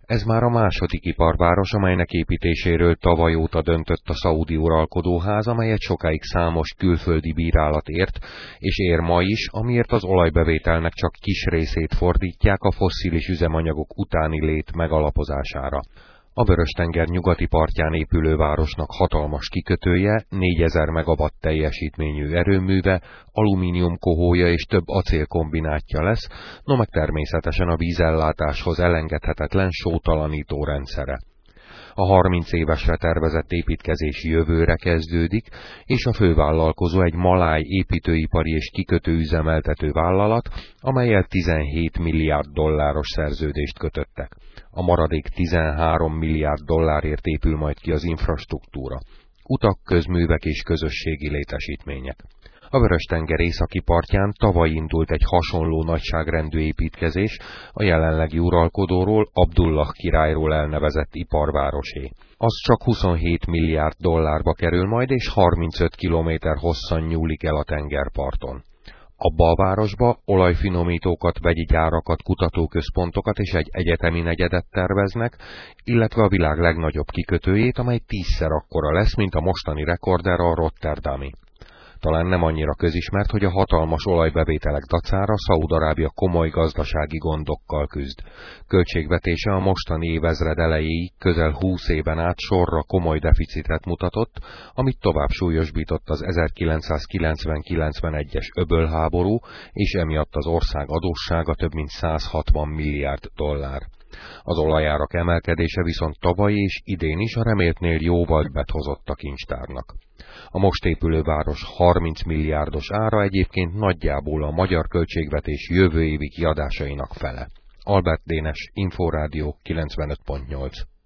Ez már a második iparváros, amelynek építéséről tavaly óta döntött a szaúdi uralkodóház, amelyet sokáig számos külföldi bírálat ért, és ér ma is, amiért az olajbevételnek csak kis részét fordítják a fosszilis üzemanyagok utáni lét megalapozására. A Vörös-tenger nyugati partján épülő városnak hatalmas kikötője, 4000 megawatt teljesítményű erőműve, alumínium kohója és több acélkombinátja lesz, no meg természetesen a vízellátáshoz elengedhetetlen sótalanító rendszere. A 30 évesre tervezett építkezés jövőre kezdődik, és a fővállalkozó egy maláj építőipari és kikötőüzemeltető vállalat, amellyel 17 milliárd dolláros szerződést kötöttek. A maradék 13 milliárd dollárért épül majd ki az infrastruktúra. Utak, közművek és közösségi létesítmények. A Vörös-tenger északi partján tavaly indult egy hasonló nagyságrendű építkezés, a jelenlegi uralkodóról, Abdullah királyról elnevezett iparvárosé. Az csak 27 milliárd dollárba kerül majd, és 35 kilométer hosszan nyúlik el a tengerparton. Abba a városba olajfinomítókat, vegyi gyárakat, kutatóközpontokat és egy egyetemi negyedet terveznek, illetve a világ legnagyobb kikötőjét, amely 10-szer akkora lesz, mint a mostani rekorder, a rotterdami. Talán nem annyira közismert, hogy a hatalmas olajbevételek dacára Szaúd-Arábia komoly gazdasági gondokkal küzd. Költségvetése a mostani évezred elejéig közel 20 éven át sorra komoly deficitet mutatott, amit tovább súlyosbított az 1990-91-es öbölháború, és emiatt az ország adóssága több mint 160 milliárd dollár. Az olajárak emelkedése viszont tavaly és idén is a reméltnél jóval többet hozott a kincstárnak. A most épülő város 30 milliárdos ára egyébként nagyjából a magyar költségvetés jövő évi kiadásainak fele. Albert Dénes, Inforádió 95.8.